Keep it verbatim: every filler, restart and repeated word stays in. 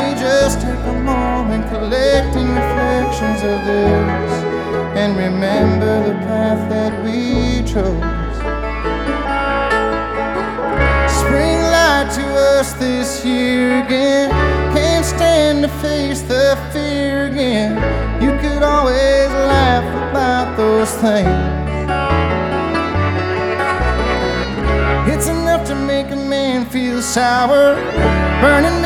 we just take a moment collecting reflections of this and remember the path that we chose. Spring light to us this year again. Can't stand to face the fear again. You could always laugh about those things. It's enough to make a man feel sour, burning